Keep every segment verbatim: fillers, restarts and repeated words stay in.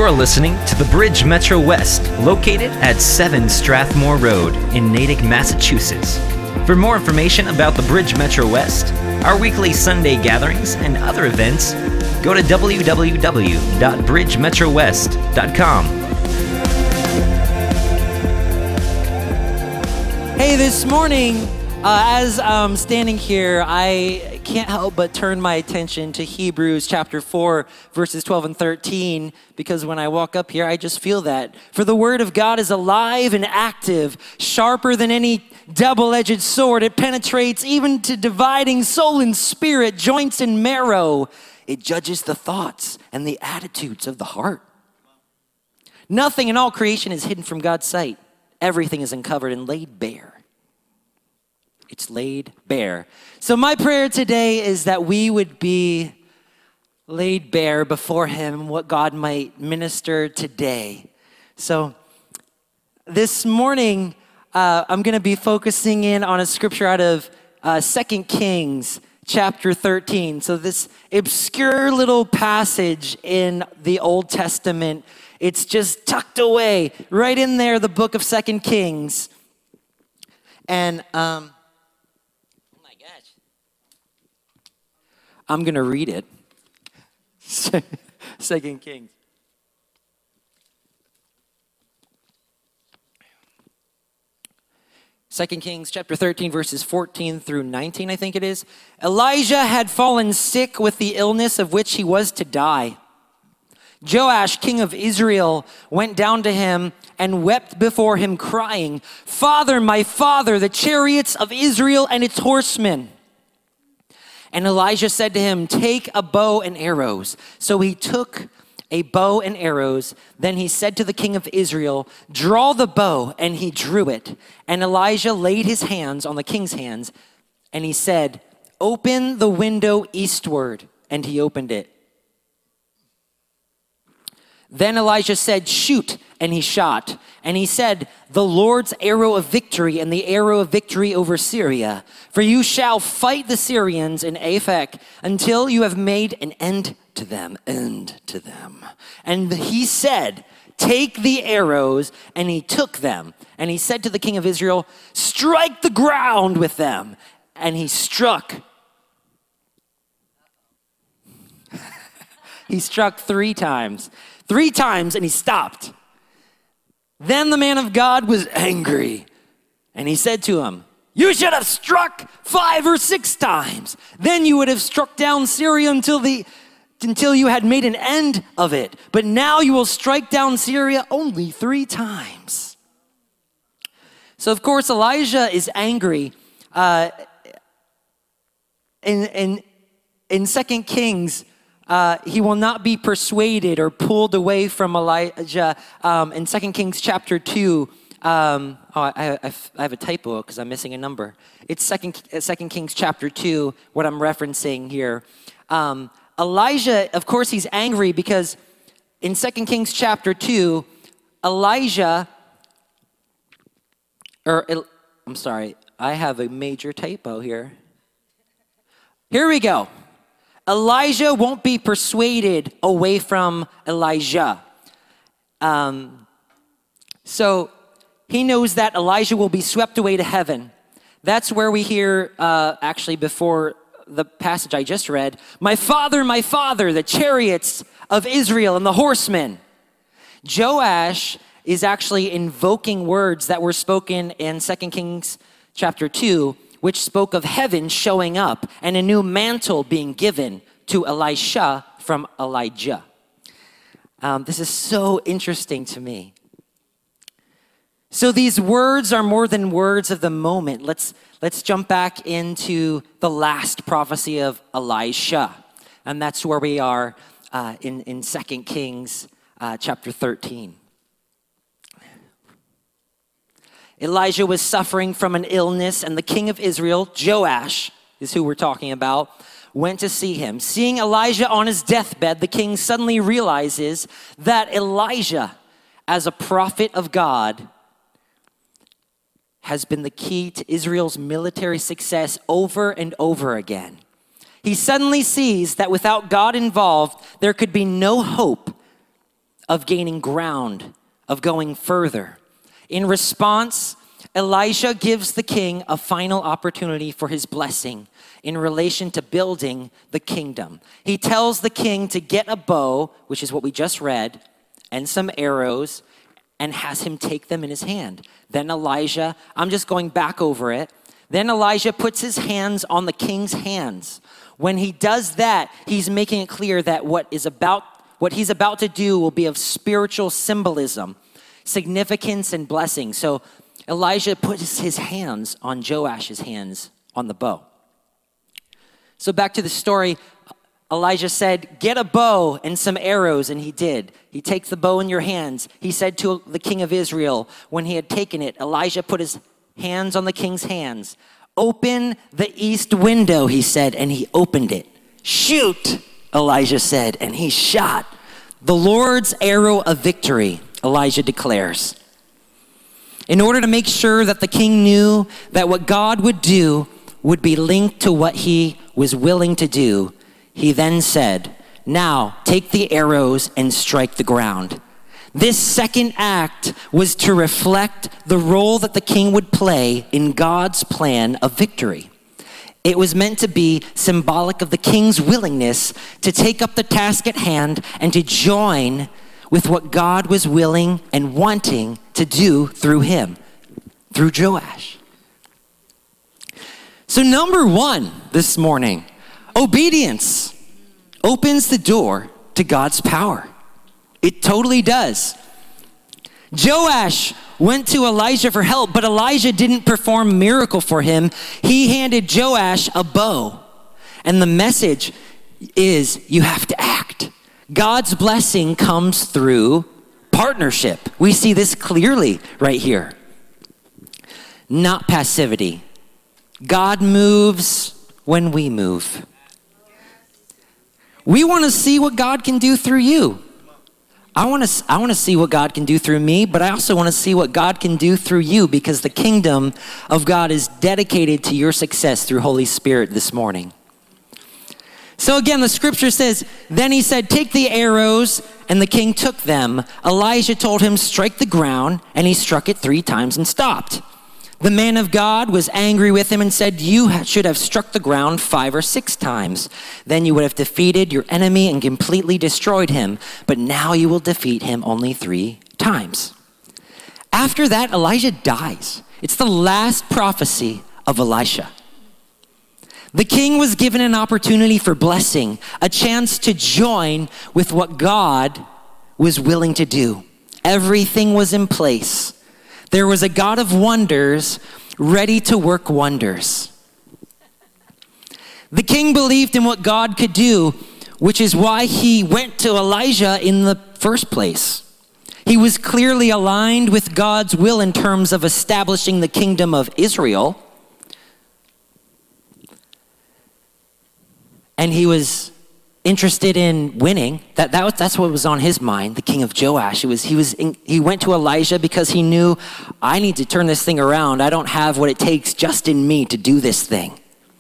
You're listening to the Bridge Metro West, located at seven Strathmore Road in Natick, Massachusetts. For more information about the Bridge Metro West, our weekly Sunday gatherings, and other events, go to w w w dot bridge metro west dot com. Hey, this morning, uh, as I'm standing here, I can't help but turn my attention to Hebrews chapter four, verses twelve and thirteen, because when I walk up here, I just feel that. For the word of God is alive and active, sharper than any double-edged sword. It penetrates even to dividing soul and spirit, joints and marrow. It judges the thoughts and the attitudes of the heart. Nothing in all creation is hidden from God's sight. Everything is uncovered and laid bare. It's laid bare. So my prayer today is that we would be laid bare before him, what God might minister today. So this morning, uh, I'm going to be focusing in on a scripture out of uh, Second Kings chapter thirteen. So this obscure little passage in the Old Testament, it's just tucked away right in there, the book of Second Kings. And um, oh my gosh, I'm gonna read it. Second Kings. Second Kings chapter thirteen, verses fourteen through nineteen, I think it is. Elijah had fallen sick with the illness of which he was to die. Joash, king of Israel, went down to him and wept before him, crying, "Father, my father, the chariots of Israel and its horsemen." And Elijah said to him, "Take a bow and arrows." So he took a bow and arrows. Then he said to the king of Israel, "Draw the bow," and he drew it. And Elijah laid his hands on the king's hands, and he said, "Open the window eastward," and he opened it. Then Elijah said, "Shoot," and he shot. And he said, "The Lord's arrow of victory and the arrow of victory over Syria. For you shall fight the Syrians in Aphek until you have made an end to them, end to them." And he said, "Take the arrows," and he took them. And he said to the king of Israel, "Strike the ground with them." And he struck. He struck three times. Three times, and he stopped. Then the man of God was angry, and he said to him, "You should have struck five or six times. Then you would have struck down Syria until the until you had made an end of it. But now you will strike down Syria only three times." So of course Elijah is angry. Uh, in in in Second Kings. Uh, he will not be persuaded or pulled away from Elijah. Um, in Second Kings chapter two, um, oh, I, I, I have a typo because I'm missing a number. It's Second, Second Kings chapter two, what I'm referencing here. Um, Elijah, of course, he's angry because in Second Kings chapter two, Elijah, or I'm sorry, I have a major typo here. Here we go. Elijah won't be persuaded away from Elijah. Um, so he knows that Elijah will be swept away to heaven. That's where we hear, uh, actually before the passage I just read, "My father, my father, the chariots of Israel and the horsemen." Joash is actually invoking words that were spoken in Second Kings chapter two, which spoke of heaven showing up and a new mantle being given to Elisha from Elijah. Um, this is so interesting to me. So these words are more than words of the moment. Let's, let's jump back into the last prophecy of Elisha. And that's where we are uh, in, in Second Kings uh, chapter thirteen. Elijah was suffering from an illness, and the king of Israel, Joash, is who we're talking about, went to see him. Seeing Elijah on his deathbed, the king suddenly realizes that Elijah, as a prophet of God, has been the key to Israel's military success over and over again. He suddenly sees that without God involved, there could be no hope of gaining ground, of going further. In response, Elijah gives the king a final opportunity for his blessing in relation to building the kingdom. He tells the king to get a bow, which is what we just read, and some arrows, and has him take them in his hand. Then Elijah, I'm just going back over it. Then Elijah puts his hands on the king's hands. When he does that, he's making it clear that what is about, what he's about to do will be of spiritual symbolism, significance, and blessing. So Elijah puts his hands on Joash's hands on the bow. So back to the story, Elijah said, get a bow and some arrows, and he did. He takes the bow in your hands. He said to the king of Israel, when he had taken it, Elijah put his hands on the king's hands. Open the east window, he said, and he opened it. Shoot, Elijah said, and he shot. The Lord's arrow of victory, Elijah declares. In order to make sure that the king knew that what God would do would be linked to what he was willing to do, he then said, now take the arrows and strike the ground. This second act was to reflect the role that the king would play in God's plan of victory. It was meant to be symbolic of the king's willingness to take up the task at hand and to join with what God was willing and wanting to do through him, through Joash. So number one this morning, obedience opens the door to God's power. It totally does. Joash went to Elijah for help, but Elijah didn't perform a miracle for him. He handed Joash a bow. And the message is you have to act. God's blessing comes through partnership. We see this clearly right here. Not passivity. God moves when we move. We want to see what God can do through you. I want to I want to see what God can do through me, but I also want to see what God can do through you, because the kingdom of God is dedicated to your success through Holy Spirit this morning. So again, the scripture says, then he said, take the arrows, and the king took them. Elijah told him, strike the ground, and he struck it three times and stopped. The man of God was angry with him and said, you should have struck the ground five or six times. Then you would have defeated your enemy and completely destroyed him. But now you will defeat him only three times. After that, Elijah dies. It's the last prophecy of Elisha. The king was given an opportunity for blessing, a chance to join with what God was willing to do. Everything was in place. There was a God of wonders ready to work wonders. The king believed in what God could do, which is why he went to Elijah in the first place. He was clearly aligned with God's will in terms of establishing the kingdom of Israel. And he was interested in winning. That, that was, that's what was on his mind, the king of Joash. It was, he, was in, he went to Elijah because he knew, I need to turn this thing around. I don't have what it takes just in me to do this thing.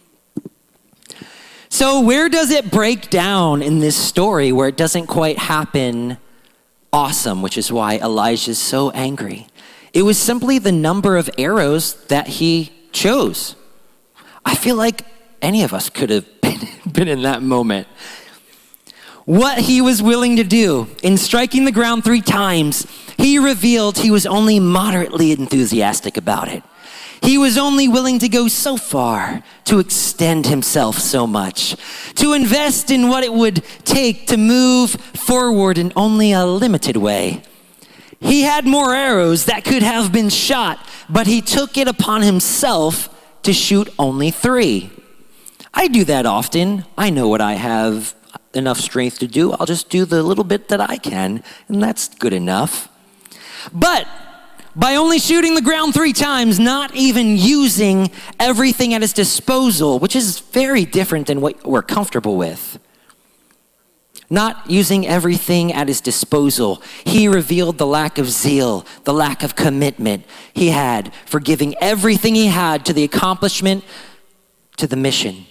So where does it break down in this story where it doesn't quite happen awesome, which is why Elijah's so angry? It was simply the number of arrows that he chose. I feel like any of us could have been, been in that moment. What he was willing to do in striking the ground three times, he revealed he was only moderately enthusiastic about it. He was only willing to go so far, to extend himself so much, to invest in what it would take to move forward in only a limited way. He had more arrows that could have been shot, but he took it upon himself to shoot only three. I do that often. I know what I have enough strength to do. I'll just do the little bit that I can, and that's good enough. But by only shooting the ground three times, not even using everything at his disposal, which is very different than what we're comfortable with. Not using everything at his disposal, he revealed the lack of zeal, the lack of commitment he had for giving everything he had to the accomplishment, to the mission.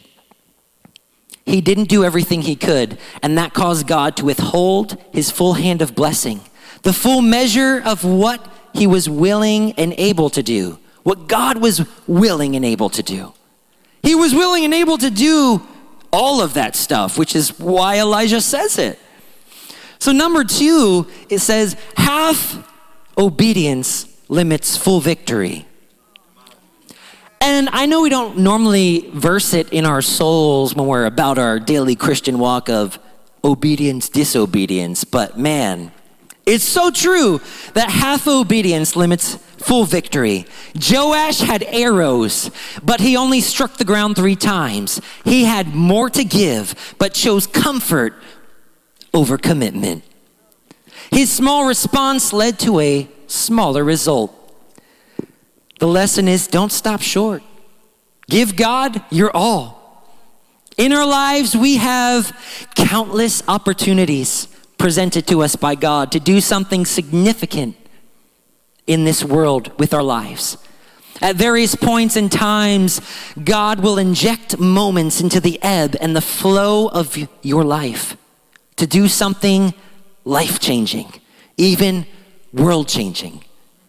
He didn't do everything he could, and that caused God to withhold his full hand of blessing. The full measure of what he was willing and able to do. What God was willing and able to do. He was willing and able to do all of that stuff, which is why Elijah says it. So number two, it says, half obedience limits full victory. And I know we don't normally verse it in our souls when we're about our daily Christian walk of obedience, disobedience, but man, it's so true that half obedience limits full victory. Joash had arrows, but he only struck the ground three times. He had more to give, but chose comfort over commitment. His small response led to a smaller result. The lesson is, don't stop short. Give God your all. In our lives, we have countless opportunities presented to us by God to do something significant in this world with our lives. At various points in times, God will inject moments into the ebb and the flow of your life to do something life-changing, even world-changing.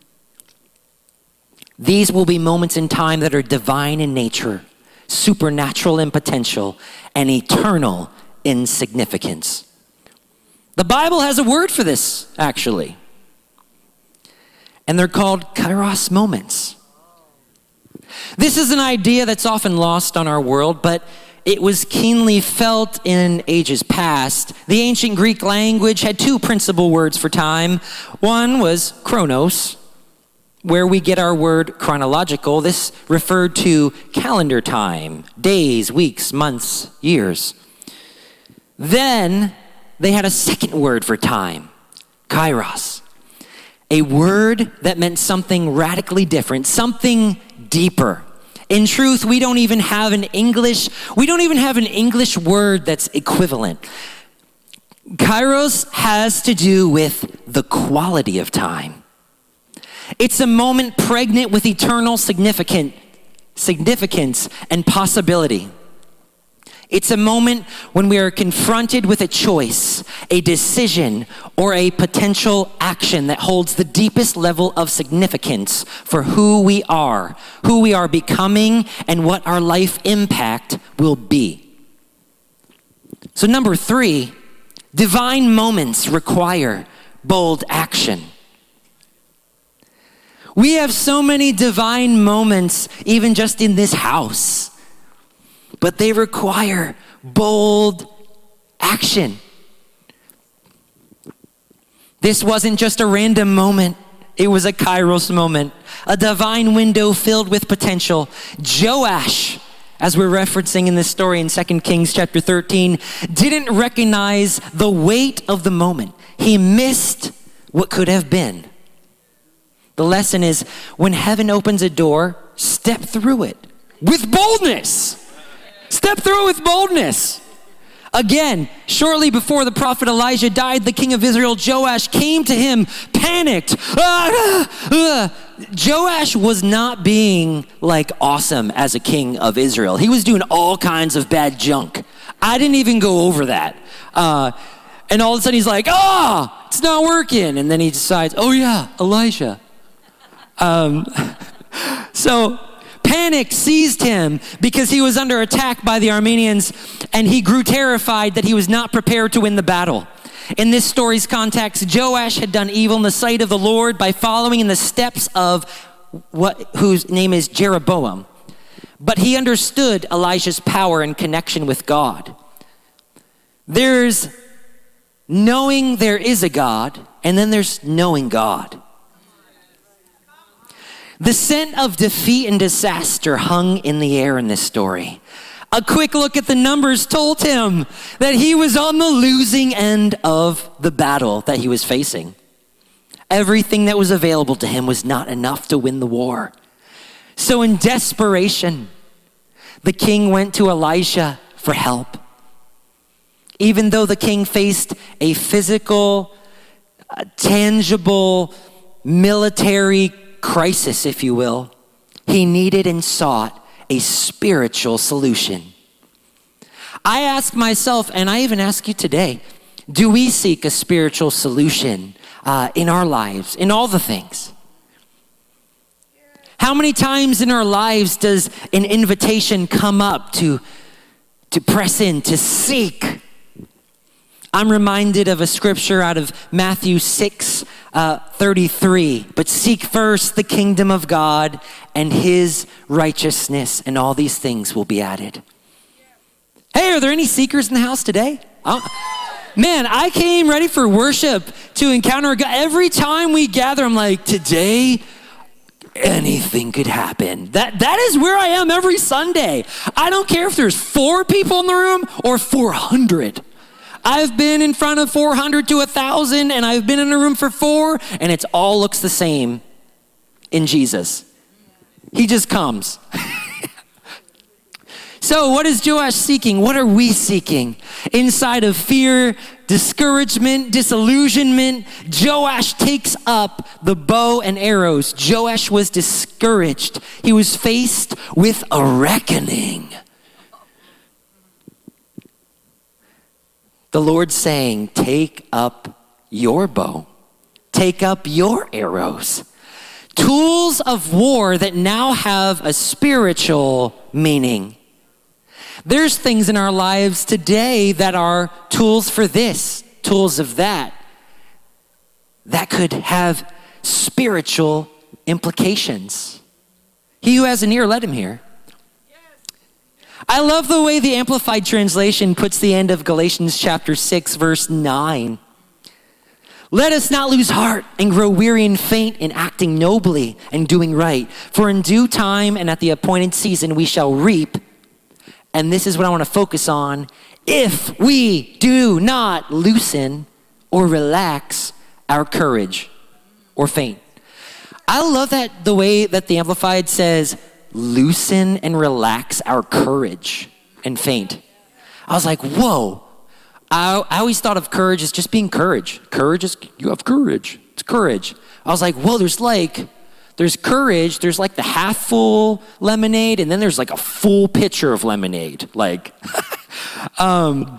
These will be moments in time that are divine in nature, supernatural in potential, and eternal in significance. The Bible has a word for this, actually. And they're called kairos moments. This is an idea that's often lost on our world, but it was keenly felt in ages past. The ancient Greek language had two principal words for time. One was chronos, where we get our word chronological. This referred to calendar time, days, weeks, months, years. Then they had a second word for time, kairos, a word that meant something radically different, something deeper. In truth, we don't even have an English, we don't even have an English word that's equivalent. Kairos has to do with the quality of time. It's a moment pregnant with eternal significant, significance and possibility. It's a moment when we are confronted with a choice, a decision, or a potential action that holds the deepest level of significance for who we are, who we are becoming, and what our life impact will be. So number three, divine moments require bold action. We have so many divine moments, even just in this house. But they require bold action. This wasn't just a random moment. It was a kairos moment, a divine window filled with potential. Joash, as we're referencing in this story in Second Kings chapter thirteen, didn't recognize the weight of the moment. He missed what could have been. The lesson is, when heaven opens a door, step through it with boldness. Step through with boldness. Again, shortly before the prophet Elijah died, the king of Israel, Joash, came to him, panicked. Ah, ah. Joash was not being like awesome as a king of Israel. He was doing all kinds of bad junk. I didn't even go over that. Uh, and all of a sudden he's like, ah, oh, it's not working. And then he decides, oh yeah, Elijah. Um, so panic seized him because he was under attack by the Arameans, and he grew terrified that he was not prepared to win the battle. In this story's context, Joash had done evil in the sight of the Lord by following in the steps of what whose name is Jeroboam. But he understood Elijah's power and connection with God. There's knowing there is a God, and then there's knowing God. The scent of defeat and disaster hung in the air in this story. A quick look at the numbers told him that he was on the losing end of the battle that he was facing. Everything that was available to him was not enough to win the war. So in desperation, the king went to Elisha for help. Even though the king faced a physical, uh, tangible, military crisis, if you will, he needed and sought a spiritual solution. I ask myself, and I even ask you today, do we seek a spiritual solution uh, in our lives, in all the things. How many times in our lives does an invitation come up to, to press in, to seek? I'm reminded of a scripture out of Matthew six, uh, thirty-three. But seek first the kingdom of God and his righteousness, and all these things will be added. Hey, are there any seekers in the house today? Oh, man, I came ready for worship to encounter God. Every time we gather, I'm like, today, anything could happen. That that is where I am every Sunday. I don't care if there's four people in the room or four hundred. I've been in front of four hundred to one thousand, and I've been in a room for four, and it all looks the same in Jesus. He just comes. So what is Joash seeking? What are we seeking? Inside of fear, discouragement, disillusionment, Joash takes up the bow and arrows. Joash was discouraged. He was faced with a reckoning. The Lord's saying, take up your bow. Take up your arrows. Tools of war that now have a spiritual meaning. There's things in our lives today that are tools for this, tools of that, that could have spiritual implications. He who has an ear, let him hear. I love the way the Amplified Translation puts the end of Galatians chapter six, verse nine. Let us not lose heart and grow weary and faint in acting nobly and doing right. For in due time and at the appointed season we shall reap. And this is what I want to focus on. If we do not loosen or relax our courage or faint. I love that the way that the Amplified says, loosen and relax our courage and faint. I was like, whoa. I, I always thought of courage as just being courage. Courage is, you have courage. It's courage. I was like, whoa, there's like, there's courage. There's like the half full lemonade, and then there's like a full pitcher of lemonade. Like, um,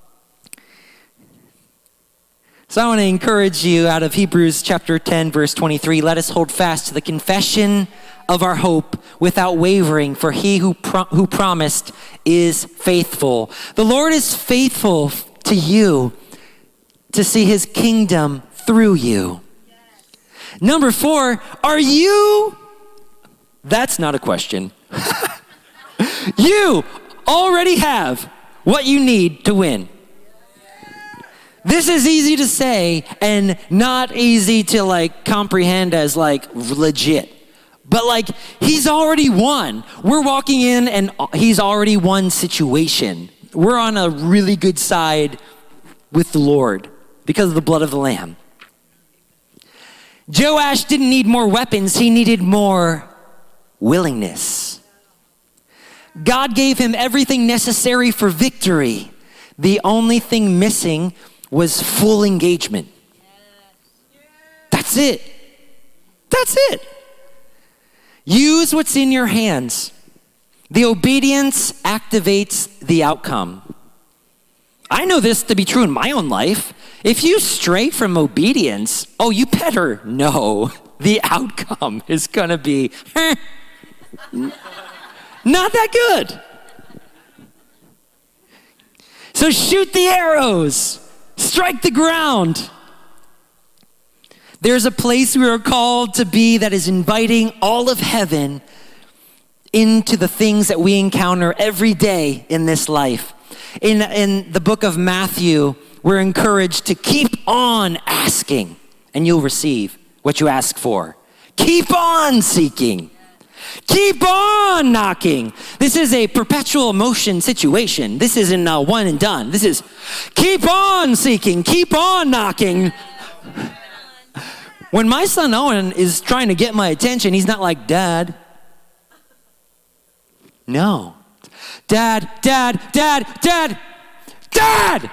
so I want to encourage you out of Hebrews chapter ten, verse twenty-three. Let us hold fast to the confession of our hope without wavering, for he who pro- who promised is faithful. The Lord is faithful to you to see his kingdom through you. Yes. Number four, are you, that's not a question. You already have what you need to win. This is easy to say and not easy to like comprehend as like legit. But like, he's already won. We're walking in and he's already won situation. We're on a really good side with the Lord because of the blood of the Lamb. Joash didn't need more weapons. He needed more willingness. God gave him everything necessary for victory. The only thing missing was full engagement. That's it. That's it. Use what's in your hands. The obedience activates the outcome. I know this to be true in my own life. If you stray from obedience, oh, you better know the outcome is gonna be eh, not that good. So shoot the arrows, strike the ground. There's a place we are called to be that is inviting all of heaven into the things that we encounter every day in this life. In, in the book of Matthew, we're encouraged to keep on asking and you'll receive what you ask for. Keep on seeking. Keep on knocking. This is a perpetual motion situation. This isn't a one and done. This is keep on seeking, keep on knocking. When my son Owen is trying to get my attention, he's not like, Dad. No. Dad, Dad, Dad, Dad, Dad!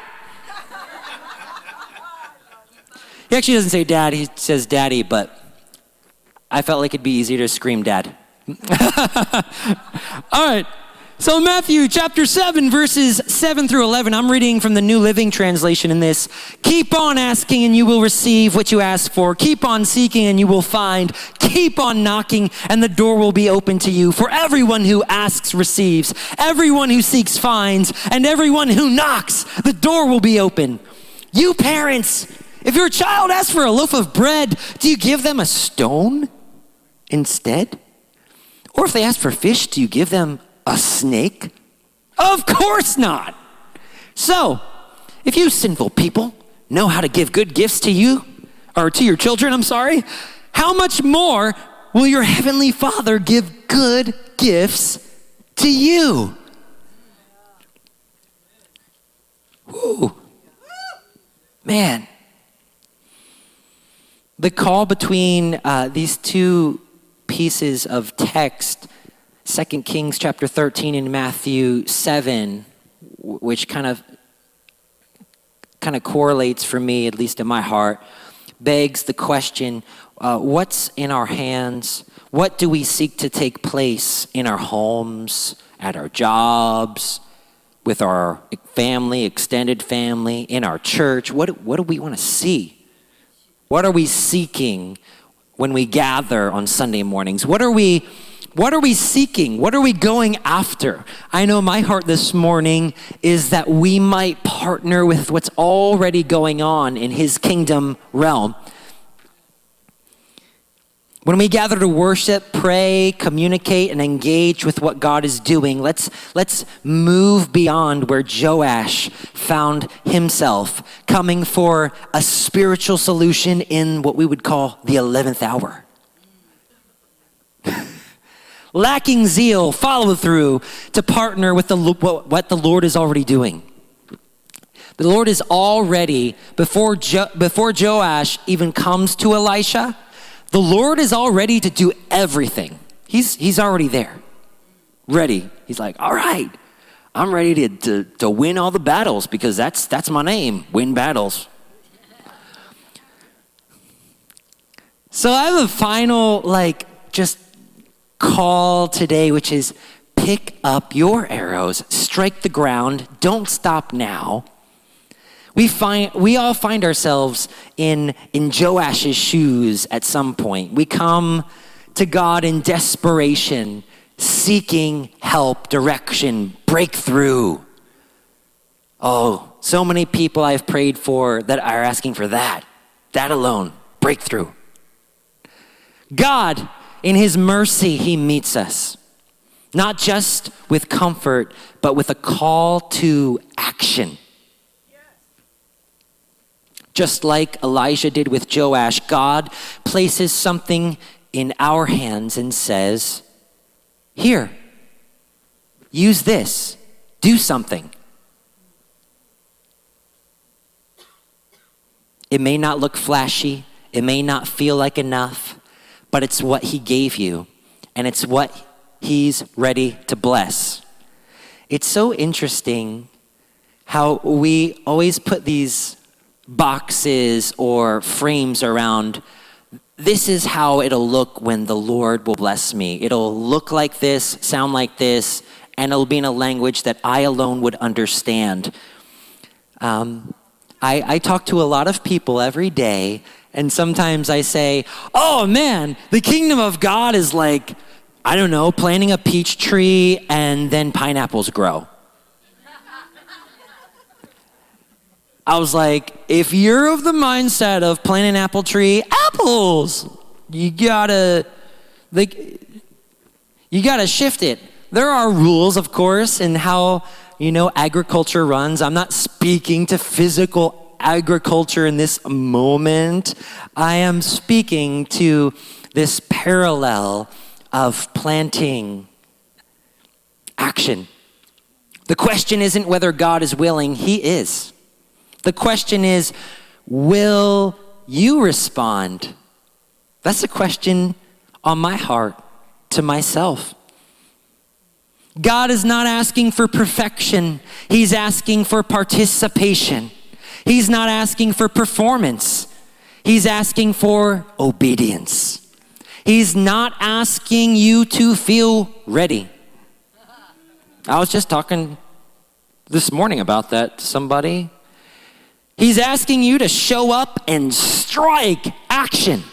He actually doesn't say dad, he says daddy, but I felt like it'd be easier to scream dad. All right. So Matthew chapter seven, verses seven through eleven, I'm reading from the New Living Translation in this. Keep on asking and you will receive what you ask for. Keep on seeking and you will find. Keep on knocking and the door will be open to you. For everyone who asks receives. Everyone who seeks finds. And everyone who knocks, the door will be open. You parents, if your child asks for a loaf of bread, do you give them a stone instead? Or if they ask for fish, do you give them a snake? Of course not. So, if you sinful people know how to give good gifts to you, or to your children, I'm sorry, how much more will your heavenly Father give good gifts to you? Woo. Man. The call between uh, these two pieces of text, Second Kings chapter thirteen and Matthew seven, which kind of kind of correlates for me, at least in my heart, begs the question, uh, what's in our hands? What do we seek to take place in our homes, at our jobs, with our family, extended family, in our church? What, what do we want to see? What are we seeking when we gather on Sunday mornings? What are we What are we seeking? What are we going after? I know my heart this morning is that we might partner with what's already going on in his kingdom realm. When we gather to worship, pray, communicate, and engage with what God is doing, let's, let's move beyond where Joash found himself, coming for a spiritual solution in what we would call the eleventh hour. Lacking zeal, follow through to partner with the what the Lord is already doing. The Lord is already, before jo, before Joash even comes to Elisha, the Lord is all ready to do everything. He's he's already there, ready. He's like, all right, I'm ready to, to, to win all the battles because that's that's my name, win battles. So I have a final, like, just call today, which is pick up your arrows, strike the ground, don't stop now. We find we all find ourselves in in Joash's shoes at some point. We come to God in desperation, seeking help, direction, breakthrough. Oh, so many people I've prayed for that are asking for that, that alone, breakthrough. God, in his mercy, he meets us, not just with comfort, but with a call to action. Just like Elijah did with Joash, God places something in our hands and says, here, use this, do something. It may not look flashy, it may not feel like enough, but it's what he gave you, and it's what he's ready to bless. It's so interesting how we always put these boxes or frames around, this is how it'll look when the Lord will bless me. It'll look like this, sound like this, and it'll be in a language that I alone would understand. Um, I, I talk to a lot of people every day, and sometimes I say, oh man, the kingdom of God is like, I don't know, planting a peach tree and then pineapples grow. I was like, if you're of the mindset of planting an apple tree, apples, you gotta, like, you gotta shift it. There are rules, of course, in how, you know, agriculture runs. I'm not speaking to physical agriculture in this moment. I am speaking to this parallel of planting action. The question isn't whether God is willing, he is. The question is, will you respond? That's a question on my heart to myself. God is not asking for perfection. He's asking for participation. He's not asking for performance. He's asking for obedience. He's not asking you to feel ready. I was just talking this morning about that to somebody. He's asking you to show up and strike action.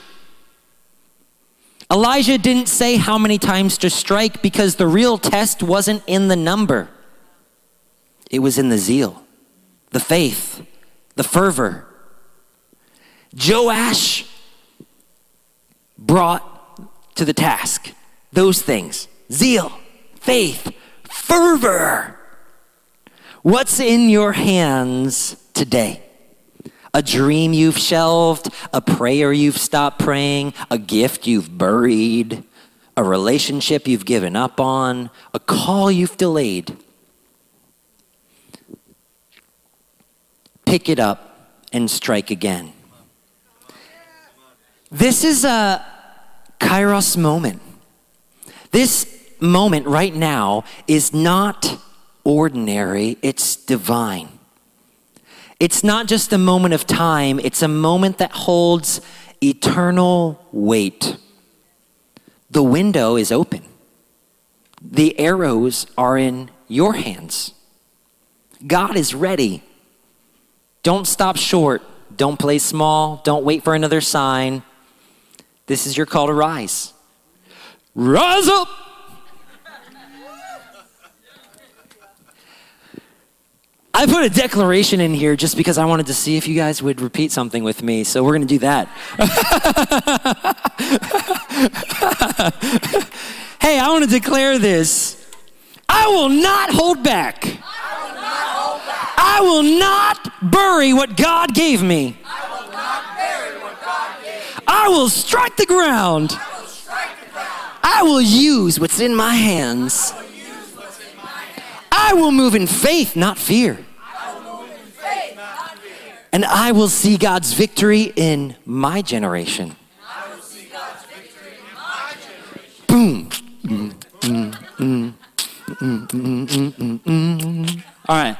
Elijah didn't say how many times to strike because the real test wasn't in the number. It was in the zeal, the faith, the fervor. Joash brought to the task those things: zeal, faith, fervor. What's in your hands today? A dream you've shelved, a prayer you've stopped praying, a gift you've buried, a relationship you've given up on, a call you've delayed. Pick it up and strike again. This is a Kairos moment. This moment right now is not ordinary, it's divine. It's not just a moment of time, it's a moment that holds eternal weight. The window is open. The arrows are in your hands. God is ready. Don't stop short. Don't play small. Don't wait for another sign. This is your call to rise. Rise up! I put a declaration in here just because I wanted to see if you guys would repeat something with me. So we're going to do that. Hey, I want to declare this. I will not hold back. I will not hold back. I will not bury what God gave me. I will not bury what God gave me. I will strike the ground. I will strike the ground. I will use what's in my hands. I will use what's in my hands. I will move in faith, not fear. I will move in faith, not fear. And I will see God's victory in my generation. I will see God's victory in my generation. Boom. Mm, mm, mm, mm, mm, mm, mm, mm. All right.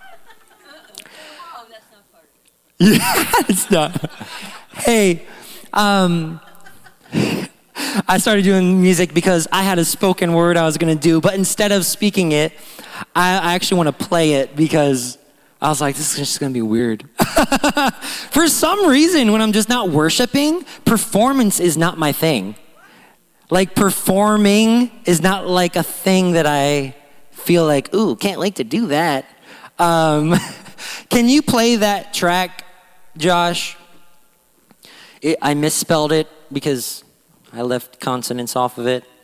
Oh, that's not part of it. Yeah, it's not. Hey, um, I started doing music because I had a spoken word I was going to do, but instead of speaking it, I, I actually want to play it because I was like, this is just going to be weird. For some reason, when I'm just not worshiping, performance is not my thing. Like performing is not like a thing that I feel like, ooh, can't wait to do that. Um, can you play that track, Josh? It, I misspelled it because I left consonants off of it.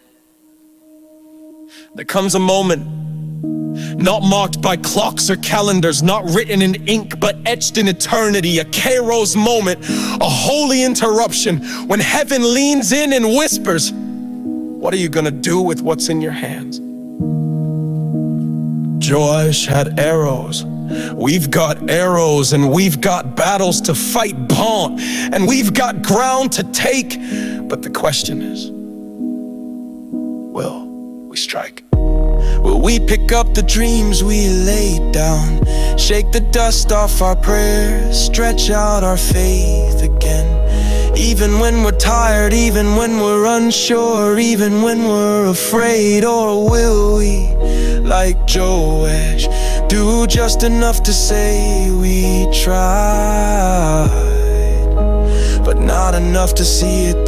There comes a moment, not marked by clocks or calendars, not written in ink, but etched in eternity, a Kairos moment, a holy interruption, when heaven leans in and whispers, what are you gonna do with what's in your hands? Joash had arrows. We've got arrows, and we've got battles to fight, bon, and we've got ground to take. But the question is, will we strike? Will we pick up the dreams we laid down, shake the dust off our prayers, stretch out our faith again? Even when we're tired, even when we're unsure, even when we're afraid, or will we, like Joash, do just enough to say we tried, but not enough to see it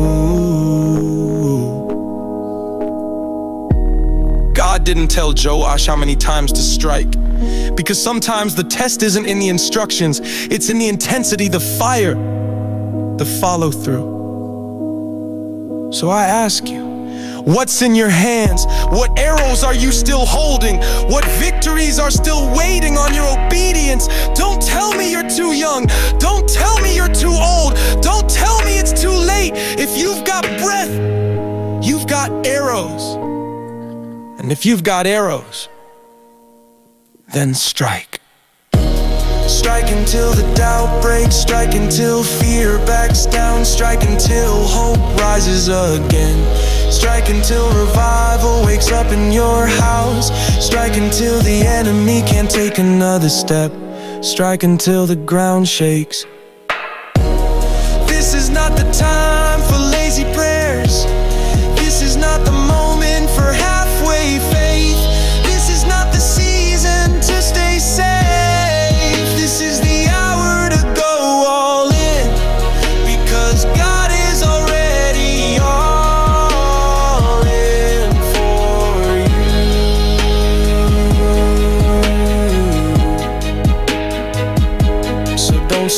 through? God didn't tell Joash how many times to strike, because sometimes the test isn't in the instructions, it's in the intensity, the fire, the follow through. So I ask you, what's in your hands? What arrows are you still holding? What victories are still waiting on your obedience? Don't tell me you're too young. Don't tell me you're too old. Don't tell me it's too late. If you've got breath, you've got arrows. And if you've got arrows, then strike. Strike until the doubt breaks, strike until fear backs down, strike until hope rises again. Strike until revival wakes up in your house, strike until the enemy can't take another step, strike until the ground shakes. This is not the time for lazy prayers. This is not the moment for halfway faith. This is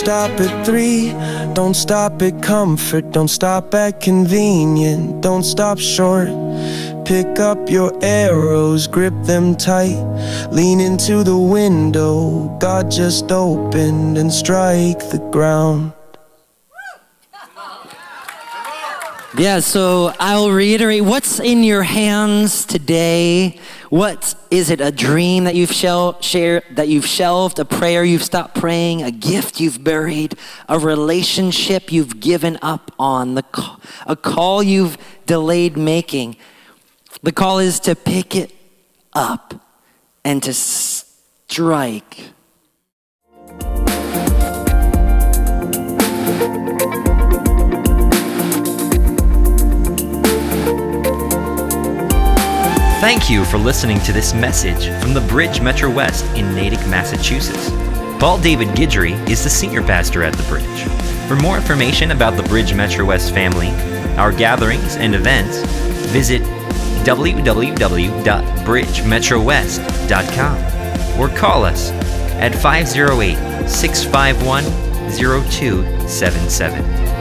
stop at three, don't stop at comfort, don't stop at convenient, don't stop short. Pick up your arrows, grip them tight, lean into the window God just opened and strike the ground. Yeah, so I'll reiterate, what's in your hands today? What is it? A dream that you've shel- share, that you've shelved, a prayer you've stopped praying, a gift you've buried, a relationship you've given up on, the call, a call you've delayed making. The call is to pick it up and to strike. Thank you for listening to this message from the Bridge Metro West in Natick, Massachusetts. Paul David Guidry is the senior pastor at the Bridge. For more information about the Bridge Metro West family, our gatherings and events, visit w w w dot bridge metro west dot com or call us at five oh eight, six five one, oh two seven seven.